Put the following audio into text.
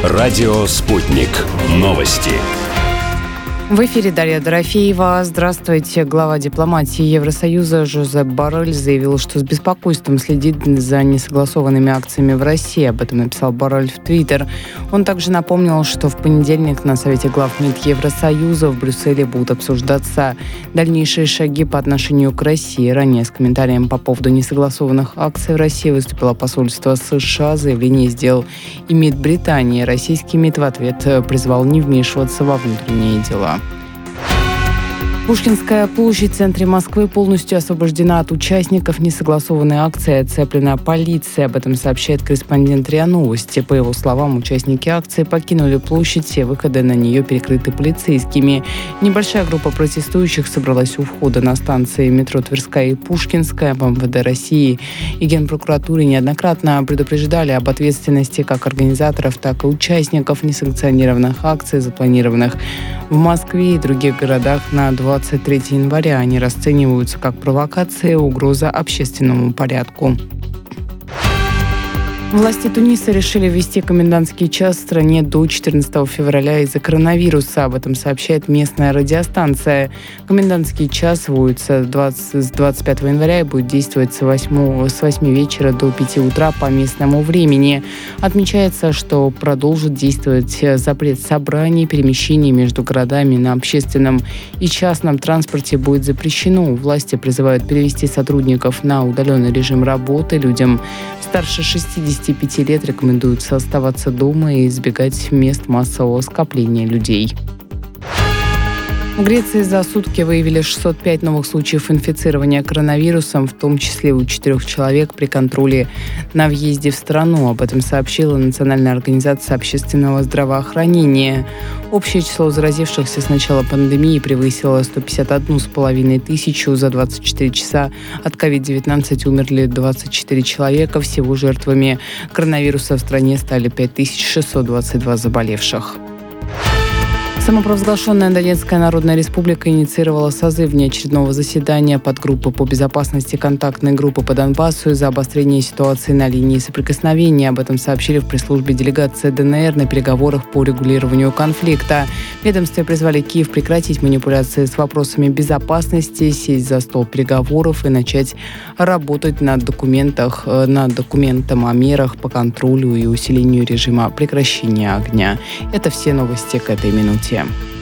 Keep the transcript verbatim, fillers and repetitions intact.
Радио «Спутник». Новости. В эфире Дарья Дорофеева. Здравствуйте. Глава дипломатии Евросоюза Жозеп Боррель заявил, что с беспокойством следит за несогласованными акциями в России. Об этом написал Боррель в Твиттер. Он также напомнил, что в понедельник на Совете глав МИД Евросоюза в Брюсселе будут обсуждаться дальнейшие шаги по отношению к России. Ранее с комментарием по поводу несогласованных акций в России выступило посольство США. Заявление сделал и МИД Британии. Российский МИД в ответ призвал не вмешиваться во внутренние дела. Пушкинская площадь в центре Москвы полностью освобождена от участников несогласованной акции, оцеплена полицией. Об этом сообщает корреспондент РИА Новости. По его словам, участники акции покинули площадь, все выходы на нее перекрыты полицейскими. Небольшая группа протестующих собралась у входа на станции метро Тверская и Пушкинская. В МВД России и Генпрокуратуре неоднократно предупреждали об ответственности как организаторов, так и участников несанкционированных акций, запланированных в Москве и других городах на двадцать третьего января. Они расцениваются как провокация и угроза общественному порядку. Власти Туниса решили ввести комендантский час в стране до четырнадцатого февраля из-за коронавируса. Об этом сообщает местная радиостанция. Комендантский час вводится с двадцать пятого января и будет действовать с восьми вечера до пяти утра по местному времени. Отмечается, что продолжит действовать запрет собраний, перемещений между городами на общественном и частном транспорте будет запрещено. Власти призывают перевести сотрудников на удаленный режим работы. Людям старше шестидесяти пяти лет рекомендуется оставаться дома и избегать мест массового скопления людей. В Греции за сутки выявили шестьсот пять новых случаев инфицирования коронавирусом, в том числе у четырех человек при контроле на въезде в страну. Об этом сообщила Национальная организация общественного здравоохранения. Общее число заразившихся с начала пандемии превысило сто пятьдесят одну с половиной тысячу. За двадцать четыре часа от ковид девятнадцать умерли двадцать четыре человека. Всего жертвами коронавируса в стране стали пять тысяч шестьсот двадцать два заболевших. Самопровозглашенная Донецкая Народная Республика инициировала созыв внеочередного заседания подгруппы по безопасности контактной группы по Донбассу из-за обострения ситуации на линии соприкосновения. Об этом сообщили в пресс-службе делегации ДНР на переговорах по регулированию конфликта. В ведомстве призвали Киев прекратить манипуляции с вопросами безопасности, сесть за стол переговоров и начать работать над, документах, над документом о мерах по контролю и усилению режима прекращения огня. Это все новости к этой минуте.